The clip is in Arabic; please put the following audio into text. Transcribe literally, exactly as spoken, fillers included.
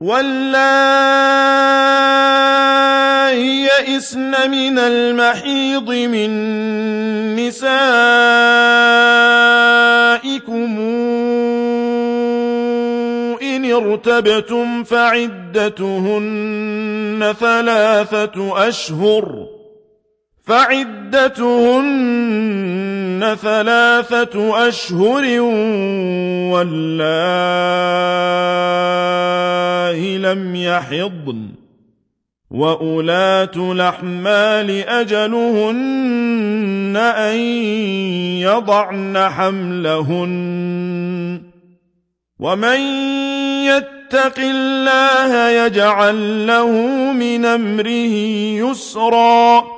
واللائي يئسن من المحيض من نسائكم إن ارتبتم فعدتهن ثلاثة أشهر فعدتهن ثلاثة أشهر واللائي لم يحضن وأولات الأحمال أجلهن أن يضعن حملهن ومن يتق الله يجعل له من أمره يسرا